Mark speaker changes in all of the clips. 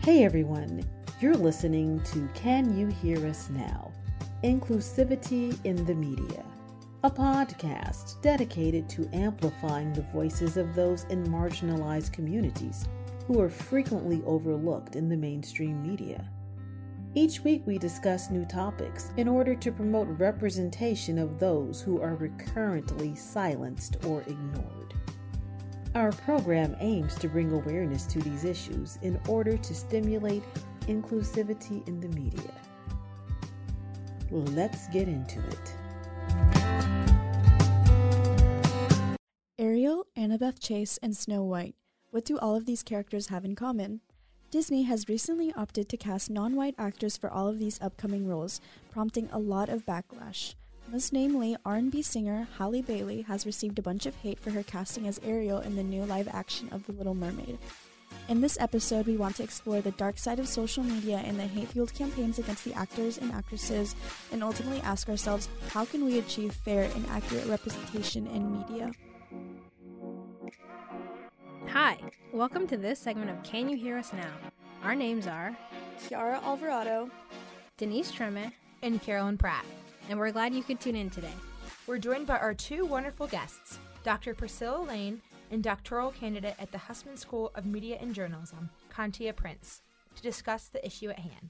Speaker 1: Hey everyone, you're listening to Can You Hear Us Now? Inclusivity in the Media, a podcast dedicated to amplifying the voices of those in marginalized communities who are frequently overlooked in the mainstream media. Each week we discuss new topics in order to promote representation of those who are recurrently silenced or ignored. Our program aims to bring awareness to these issues in order to stimulate inclusivity in the media. Let's get into it.
Speaker 2: Ariel, Annabeth Chase, and Snow White. What do all of these characters have in common? Disney has recently opted to cast non-white actors for all of these upcoming roles, prompting a lot of backlash. Most namely, R&B singer Halle Bailey has received a bunch of hate for her casting as Ariel in the new live action of The Little Mermaid. In this episode, we want to explore the dark side of social media and the hate-fueled campaigns against the actors and actresses, and ultimately ask ourselves, how can we achieve fair and accurate representation in media?
Speaker 3: Hi, welcome to this segment of Can You Hear Us Now? Our names are
Speaker 2: Kiara Alvarado,
Speaker 3: Denise Treme, and Carolyn Pratt, and we're glad you could tune in today.
Speaker 4: We're joined by our two wonderful guests, Dr. Priscilla Lane and doctoral candidate at the Hussman School of Media and Journalism, Kantia Prince, to discuss the issue at hand.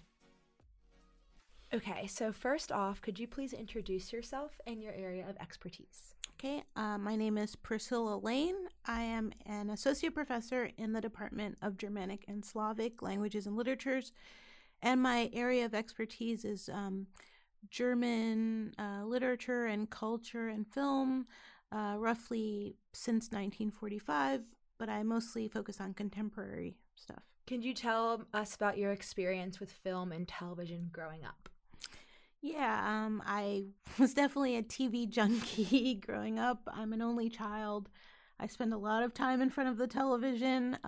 Speaker 4: Okay, so first off, could you please introduce yourself and your area of expertise?
Speaker 5: Okay, my name is Priscilla Lane. I am an associate professor in the Department of Germanic and Slavic Languages and Literatures, and my area of expertise is German literature and culture and film, roughly since 1945, but I mostly focus on contemporary stuff.
Speaker 4: Can you tell us about your experience with film and television growing up?
Speaker 5: Yeah, I was definitely a TV junkie growing up. I'm an only child. I spend a lot of time in front of the television.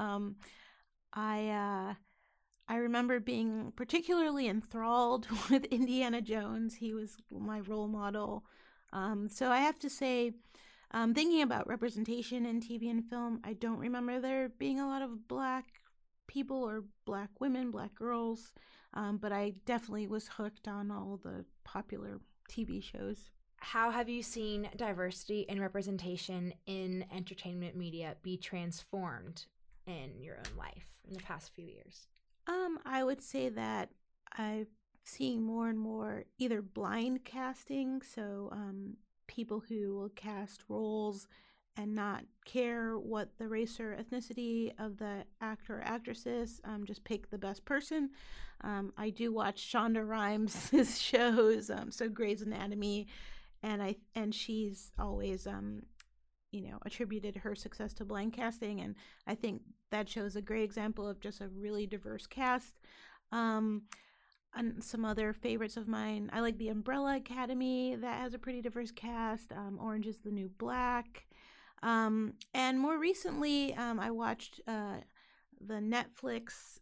Speaker 5: I remember being particularly enthralled with Indiana Jones. He was my role model. So I have to say, thinking about representation in TV and film, I don't remember there being a lot of Black people or Black women, Black girls. But I definitely was hooked on all the popular TV shows.
Speaker 4: How have you seen diversity and representation in entertainment media be transformed in your own life in the past few years?
Speaker 5: I would say that I've seen more and more either blind casting, so people who will cast roles and not care what the race or ethnicity of the actor or actress is, just pick the best person. I do watch Shonda Rhimes' shows, so Grey's Anatomy, and she's always attributed her success to blind casting, and I think that shows a great example of just a really diverse cast. And some other favorites of mine, I like the Umbrella Academy, that has a pretty diverse cast. Orange is the New Black. And more recently, I watched the Netflix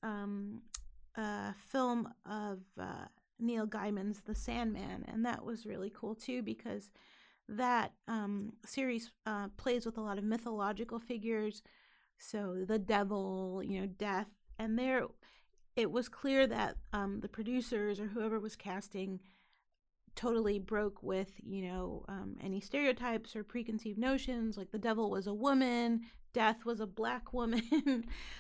Speaker 5: film of Neil Gaiman's The Sandman, and that was really cool too, because that series plays with a lot of mythological figures, so the devil, death, and it was clear that the producers or whoever was casting totally broke with any stereotypes or preconceived notions, like the devil was a woman, death was a Black woman.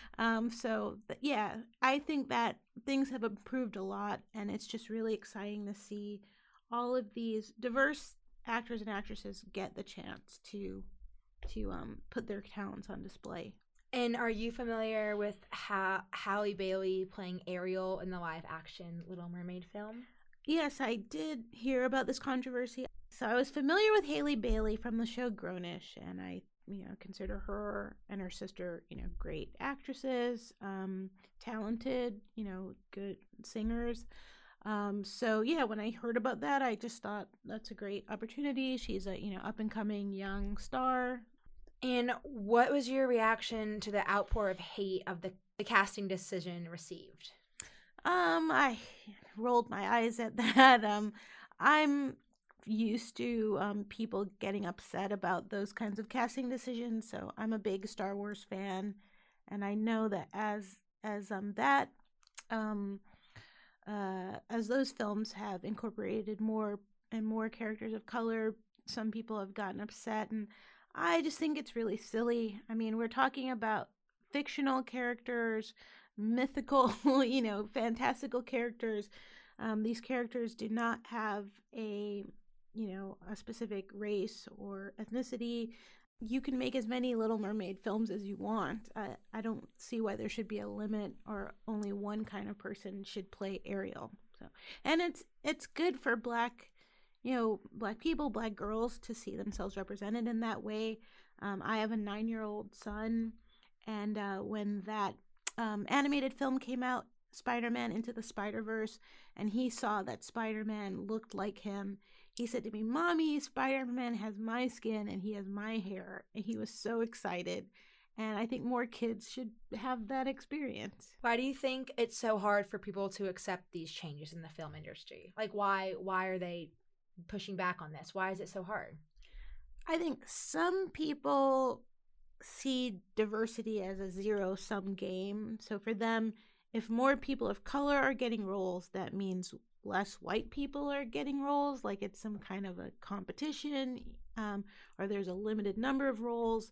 Speaker 5: I think that things have improved a lot, and it's just really exciting to see all of these diverse actors and actresses get the chance to put their talents on display.
Speaker 4: And are you familiar with Halle Bailey playing Ariel in the live-action Little Mermaid film?
Speaker 5: Yes, I did hear about this controversy. So I was familiar with Halle Bailey from the show Grownish, and I, consider her and her sister, great actresses, talented, good singers. When I heard about that, I just thought that's a great opportunity. She's a, up-and-coming young star.
Speaker 4: And what was your reaction to the outpour of hate of the casting decision received?
Speaker 5: I rolled my eyes at that. I'm used to people getting upset about those kinds of casting decisions, so I'm a big Star Wars fan, and I know that as that um, as those films have incorporated more and more characters of color, some people have gotten upset, and I just think it's really silly. I mean, we're talking about fictional characters, mythical, fantastical characters. These characters do not have a specific race or ethnicity. You can make as many Little Mermaid films as you want. I don't see why there should be a limit or only one kind of person should play Ariel. So, and it's good for black people, black girls to see themselves represented in that way. I have a 9-year-old son, and when that animated film came out, Spider-Man Into the Spider-Verse, and he saw that Spider-Man looked like him, he said to me, "Mommy, Spider-Man has my skin and he has my hair." And he was so excited. And I think more kids should have that experience.
Speaker 4: Why do you think it's so hard for people to accept these changes in the film industry? Like, why are they pushing back on this? Why is it so hard?
Speaker 5: I think some people see diversity as a zero-sum game. So for them, if more people of color are getting roles, that means less white people are getting roles, like it's some kind of a competition, or there's a limited number of roles.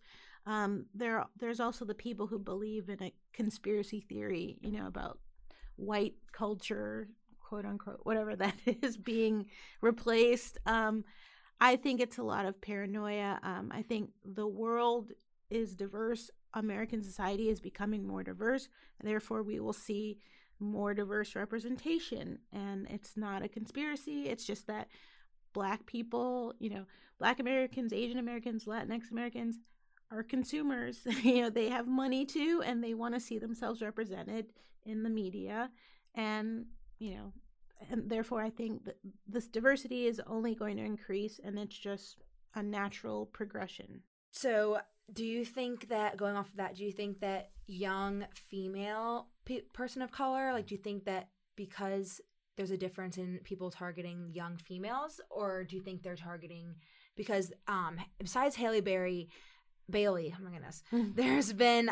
Speaker 5: There's also the people who believe in a conspiracy theory, about white culture, quote unquote, whatever that is, being replaced. I think it's a lot of paranoia. I think the world is diverse. American society is becoming more diverse, and therefore we will see more diverse representation. And it's not a conspiracy. It's just that black people, black Americans, Asian Americans, Latinx Americans are consumers. They have money too, and they want to see themselves represented in the media. And, and therefore I think that this diversity is only going to increase, and it's just a natural progression.
Speaker 4: So do you think that, going off of that, do you think that young female person of color, do you think that because there's a difference in people targeting young females, or do you think they're targeting, because besides Halle Bailey, oh my goodness, there's been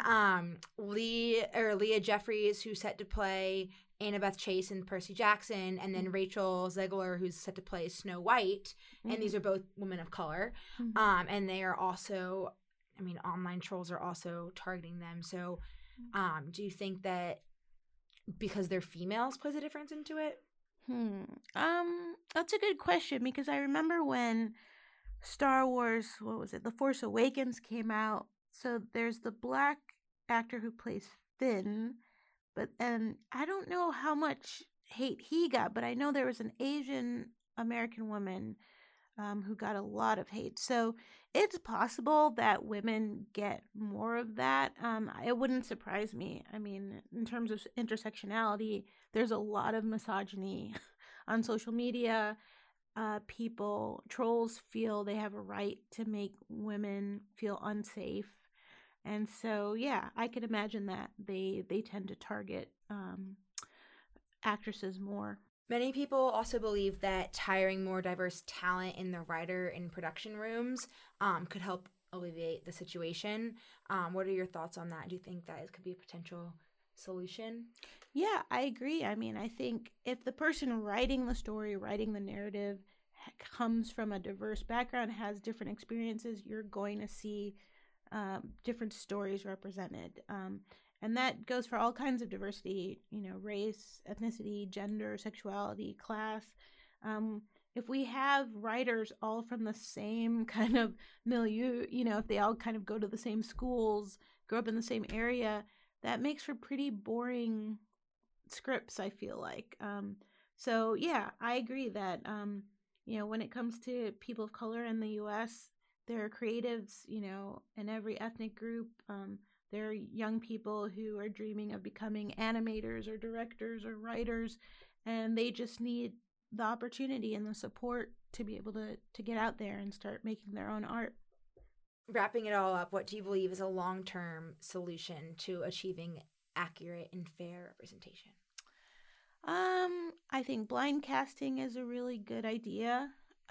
Speaker 4: Leah Jeffries, who's set to play Annabeth Chase and Percy Jackson, and then Rachel Zegler, who's set to play Snow White, and these are both women of color, and they are also, online trolls are also targeting them. So do you think that because they're females plays a difference into it?
Speaker 5: That's a good question, because I remember when Star Wars, what was it, The Force Awakens came out. So there's the black actor who plays Finn, and I don't know how much hate he got, but I know there was an Asian American woman who got a lot of hate. So it's possible that women get more of that. It wouldn't surprise me. In terms of intersectionality, there's a lot of misogyny on social media. Trolls feel they have a right to make women feel unsafe. And so, yeah, I could imagine that they tend to target actresses more.
Speaker 4: Many people also believe that hiring more diverse talent in the writer and production rooms could help alleviate the situation. What are your thoughts on that? Do you think that it could be a potential solution?
Speaker 5: Yeah, I agree. I think if the person writing the story, writing the narrative, comes from a diverse background, has different experiences, you're going to see different stories represented. And that goes for all kinds of diversity, race, ethnicity, gender, sexuality, class. If we have writers all from the same kind of milieu, if they all kind of go to the same schools, grow up in the same area, that makes for pretty boring scripts, I feel like. So, yeah, I agree that, when it comes to people of color in the U.S., there are creatives, in every ethnic group. There are young people who are dreaming of becoming animators or directors or writers, and they just need the opportunity and the support to be able to get out there and start making their own art.
Speaker 4: Wrapping it all up, what do you believe is a long-term solution to achieving accurate and fair representation?
Speaker 5: I think blind casting is a really good idea.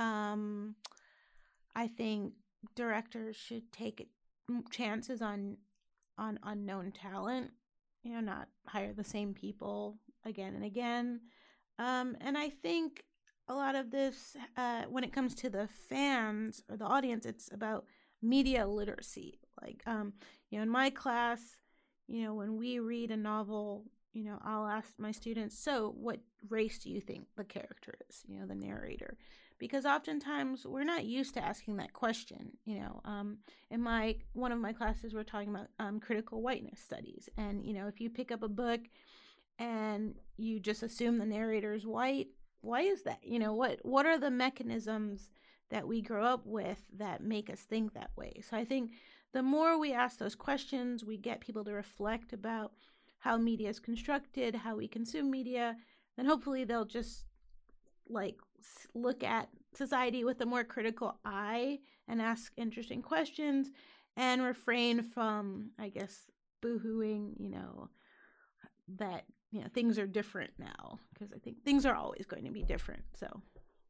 Speaker 5: I think directors should take chances on unknown talent. not hire the same people again and again. And I think a lot of this, when it comes to the fans or the audience, it's about media literacy. Like, in my class, when we read a novel, I'll ask my students, so what race do you think the character is, the narrator? Because oftentimes we're not used to asking that question. In one of my classes, we're talking about critical whiteness studies. And, if you pick up a book and you just assume the narrator is white, why is that? What are the mechanisms that we grow up with that make us think that way? So I think the more we ask those questions, we get people to reflect about how media is constructed, how we consume media, then hopefully they'll just look at society with a more critical eye and ask interesting questions and refrain from, I guess, boohooing, that things are different now, because I think things are always going to be different. So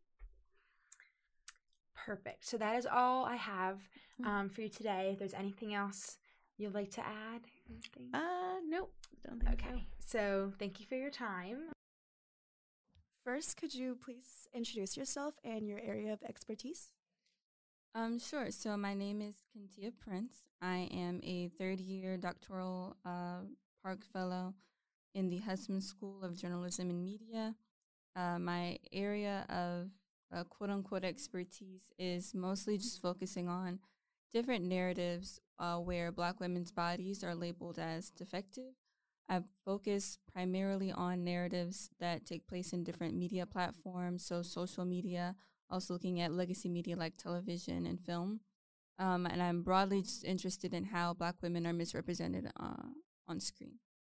Speaker 4: perfect. So that is all I have for you today. If there's anything else you'd like to add?
Speaker 5: Nope, don't think
Speaker 4: okay. So thank you for your time.
Speaker 2: First, could you please introduce yourself and your area of expertise?
Speaker 6: Sure. So my name is Kentia Prince. I am a third-year doctoral Park Fellow in the Hussman School of Journalism and Media. My area of quote-unquote expertise is mostly just focusing on different narratives where Black women's bodies are labeled as defective. I focus primarily on narratives that take place in different media platforms, so social media, also looking at legacy media like television and film. And I'm broadly just interested in how Black women are misrepresented on screen.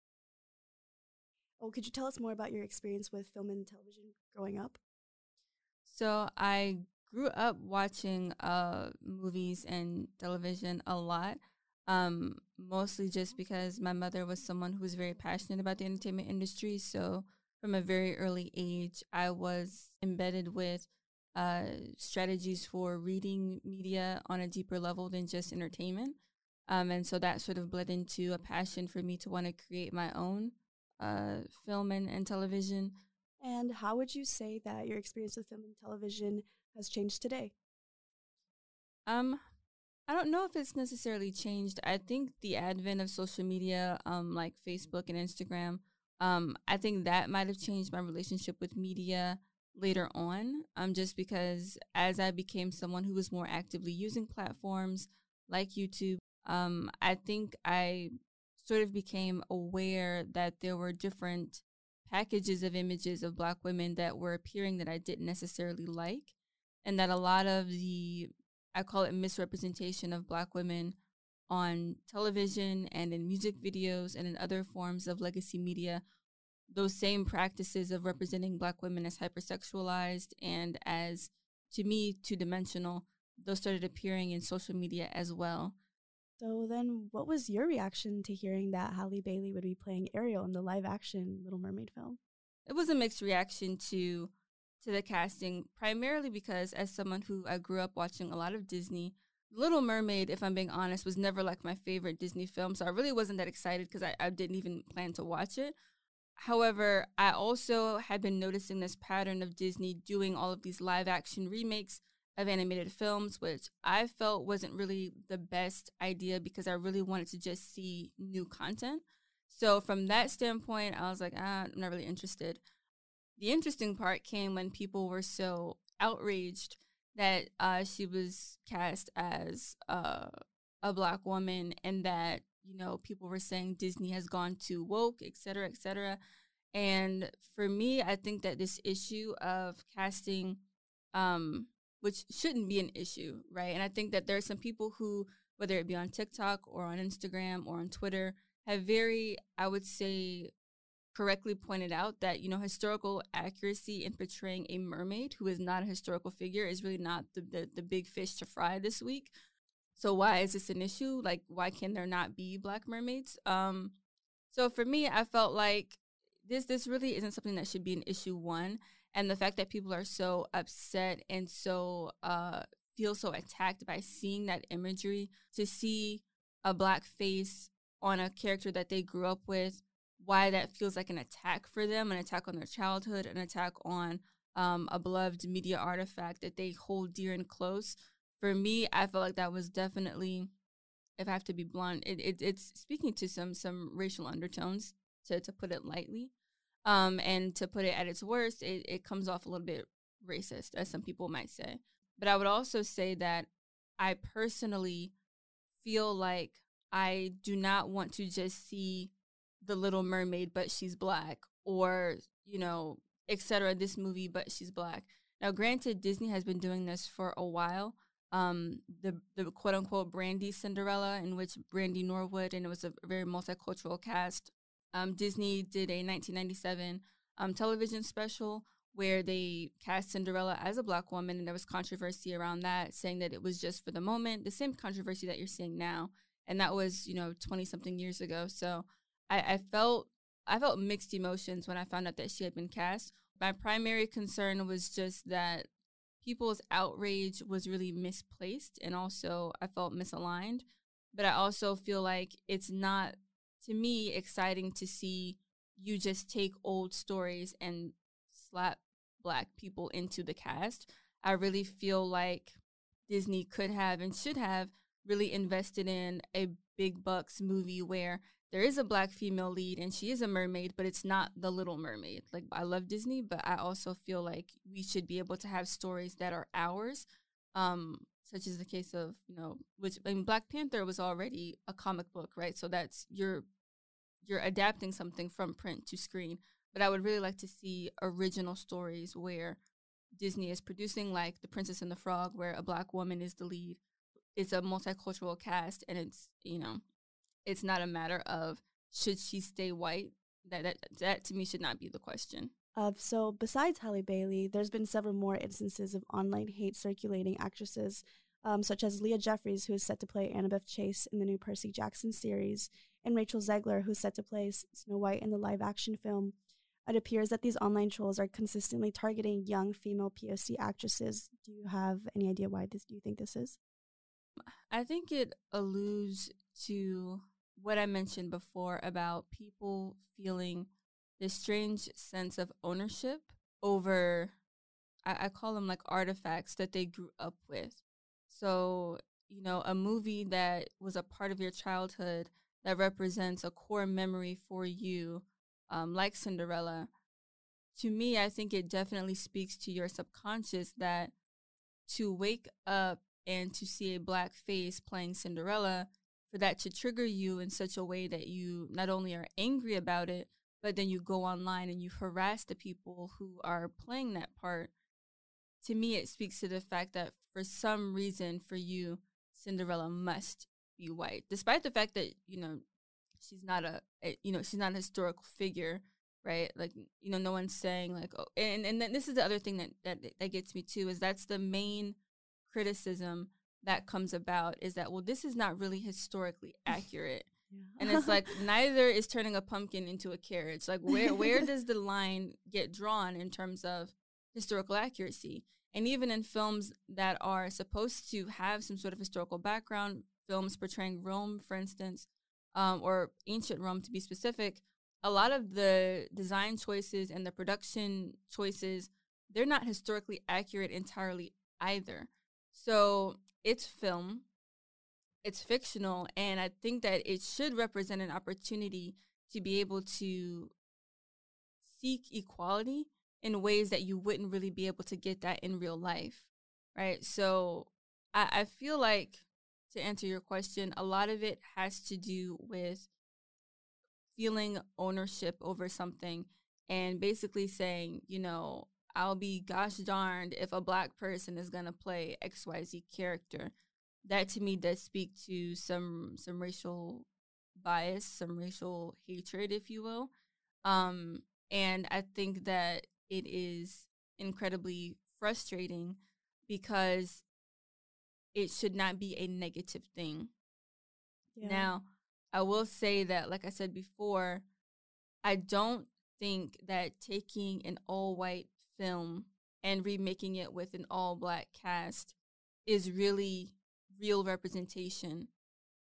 Speaker 2: Oh, could you tell us more about your experience with film and television growing up?
Speaker 6: So I grew up watching movies and television a lot, mostly just because my mother was someone who was very passionate about the entertainment industry. So from a very early age, I was embedded with strategies for reading media on a deeper level than just entertainment. And so that sort of bled into a passion for me to want to create my own film and television.
Speaker 2: And how would you say that your experience with film and television has changed today?
Speaker 6: I don't know if it's necessarily changed. I think the advent of social media, like Facebook and Instagram, I think that might have changed my relationship with media later on, just because as I became someone who was more actively using platforms like YouTube, I think I sort of became aware that there were different packages of images of Black women that were appearing that I didn't necessarily like, and that a lot of the, I call it misrepresentation of Black women on television and in music videos and in other forms of legacy media, those same practices of representing Black women as hypersexualized and as, to me, two-dimensional, those started appearing in social media as well.
Speaker 2: So then what was your reaction to hearing that Halle Bailey would be playing Ariel in the live-action Little Mermaid film?
Speaker 6: It was a mixed reaction to the casting, primarily because as someone who I grew up watching a lot of Disney, Little Mermaid, if I'm being honest, was never like my favorite Disney film, so I really wasn't that excited because I didn't even plan to watch it. However, I also had been noticing this pattern of Disney doing all of these live-action remakes of animated films, which I felt wasn't really the best idea because I really wanted to just see new content. So from that standpoint, I was like, I'm not really interested. The interesting part came when people were so outraged that she was cast as a Black woman and that, people were saying Disney has gone too woke, et cetera, et cetera. And for me, I think that this issue of casting, which shouldn't be an issue, right? And I think that there are some people who, whether it be on TikTok or on Instagram or on Twitter, have very, I would say, correctly pointed out that, historical accuracy in portraying a mermaid who is not a historical figure is really not the big fish to fry this week. So why is this an issue? Like, why can there not be Black mermaids? So for me, I felt like this really isn't something that should be an issue, one. And the fact that people are so upset and so feel so attacked by seeing that imagery, to see a Black face on a character that they grew up with, why that feels like an attack for them, an attack on their childhood, an attack on a beloved media artifact that they hold dear and close. For me, I felt like that was definitely, if I have to be blunt, it's speaking to some racial undertones, to put it lightly. And to put it at its worst, it comes off a little bit racist, as some people might say. But I would also say that I personally feel like I do not want to just see The Little Mermaid, but she's black, or, etc., this movie, but she's black. Now, granted, Disney has been doing this for a while. The quote-unquote Brandy Cinderella, in which Brandy Norwood, and it was a very multicultural cast. Disney did a 1997 television special where they cast Cinderella as a black woman, and there was controversy around that, saying that it was just for the moment, the same controversy that you're seeing now. And that was, 20-something years ago. So I felt mixed emotions when I found out that she had been cast. My primary concern was just that people's outrage was really misplaced, and also I felt misaligned. But I also feel like it's not, to me, exciting to see you just take old stories and slap black people into the cast. I really feel like Disney could have and should have really invested in a big bucks movie where there is a black female lead and she is a mermaid, but it's not The Little Mermaid. Like, I love Disney, but I also feel like we should be able to have stories that are ours, such as the case of, Black Panther was already a comic book, right? So that's, you're adapting something from print to screen. But I would really like to see original stories where Disney is producing, like The Princess and the Frog, where a black woman is the lead. It's a multicultural cast, and it's, it's not a matter of should she stay white. That to me should not be the question.
Speaker 2: So besides Halle Bailey, there's been several more instances of online hate circulating actresses, such as Leah Jeffries, who is set to play Annabeth Chase in the new Percy Jackson series, and Rachel Zegler, who's set to play Snow White in the live-action film. It appears that these online trolls are consistently targeting young female POC actresses. Do you have any idea why do you think this is?
Speaker 6: I think it alludes to what I mentioned before about people feeling this strange sense of ownership over, I call them like artifacts that they grew up with. So, a movie that was a part of your childhood that represents a core memory for you, like Cinderella, to me, I think it definitely speaks to your subconscious that to wake up and to see a black face playing Cinderella, for that to trigger you in such a way that you not only are angry about it, but then you go online and you harass the people who are playing that part. To me, it speaks to the fact that for some reason for you, Cinderella must be white, despite the fact that, she's not she's not a historical figure, right? Like, no one's saying like, oh, and then this is the other thing that gets me too, is that's the main criticism that comes about, is that, well, this is not really historically accurate. Yeah. And it's like, neither is turning a pumpkin into a carriage. Like, where does the line get drawn in terms of historical accuracy? And even in films that are supposed to have some sort of historical background, films portraying Rome, for instance, or ancient Rome to be specific, a lot of the design choices and the production choices, they're not historically accurate entirely either. So it's film, it's fictional, and I think that it should represent an opportunity to be able to seek equality in ways that you wouldn't really be able to get that in real life, right? So I feel like, to answer your question, a lot of it has to do with feeling ownership over something and basically saying, I'll be gosh darned if a black person is going to play XYZ character. That to me does speak to some racial bias, some racial hatred, if you will. And I think that it is incredibly frustrating because it should not be a negative thing. Yeah. Now, I will say that, like I said before, I don't think that taking an all-white film and remaking it with an all-black cast is really real representation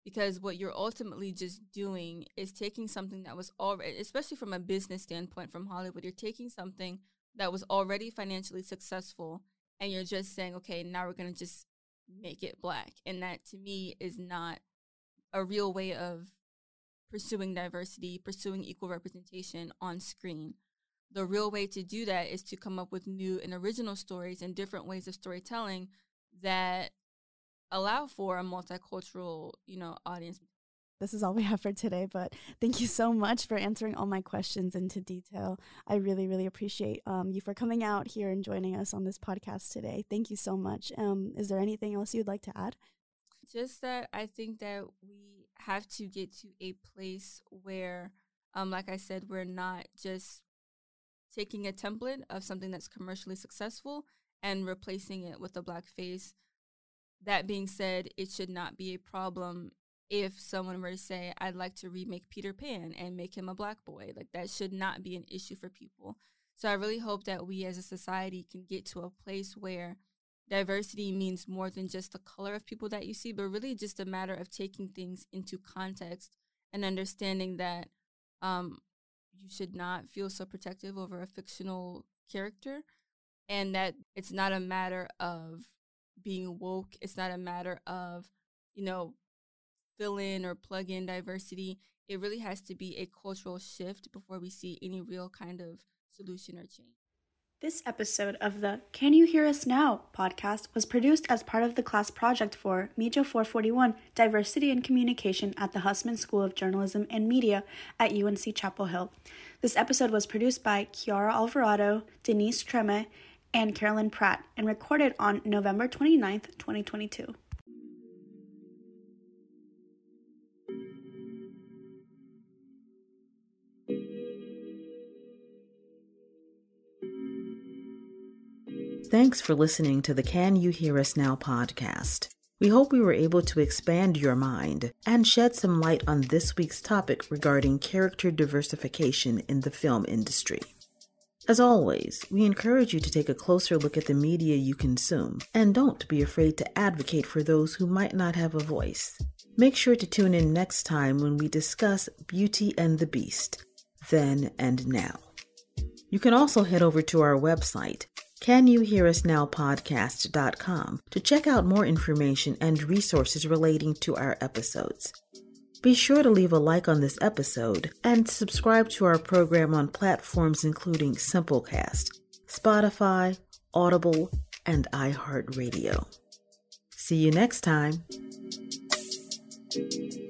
Speaker 6: because what you're ultimately just doing is taking something that was already, especially from a business standpoint from Hollywood, you're taking something that was already financially successful and you're just saying, okay, now we're going to just make it Black. And that, to me, is not a real way of pursuing diversity, pursuing equal representation on screen. The real way to do that is to come up with new and original stories and different ways of storytelling that allow for a multicultural, audience.
Speaker 2: This is all we have for today, but thank you so much for answering all my questions into detail. I really, really appreciate you for coming out here and joining us on this podcast today. Thank you so much. Is there anything else you'd like to add?
Speaker 6: Just that I think that we have to get to a place where, like I said, we're not just taking a template of something that's commercially successful and replacing it with a Black face. That being said, it should not be a problem if someone were to say, I'd like to remake Peter Pan and make him a Black boy. Like, that should not be an issue for people. So I really hope that we as a society can get to a place where diversity means more than just the color of people that you see, but really just a matter of taking things into context and understanding that you should not feel so protective over a fictional character, and that it's not a matter of being woke. It's not a matter of, fill in or plug in diversity. It really has to be a cultural shift before we see any real kind of solution or change.
Speaker 2: This episode of the Can You Hear Us Now podcast was produced as part of the class project for Mejo 441, Diversity and Communication at the Hussman School of Journalism and Media at UNC Chapel Hill. This episode was produced by Kiara Alvarado, Denise Treme, and Carolyn Pratt, and recorded on November 29th, 2022.
Speaker 1: Thanks for listening to the Can You Hear Us Now podcast. We hope we were able to expand your mind and shed some light on this week's topic regarding character diversification in the film industry. As always, we encourage you to take a closer look at the media you consume, and don't be afraid to advocate for those who might not have a voice. Make sure to tune in next time when we discuss Beauty and the Beast, Then and Now. You can also head over to our website, CanYouHearUsNowPodcast.com, to check out more information and resources relating to our episodes. Be sure to leave a like on this episode and subscribe to our program on platforms including Simplecast, Spotify, Audible, and iHeartRadio. See you next time.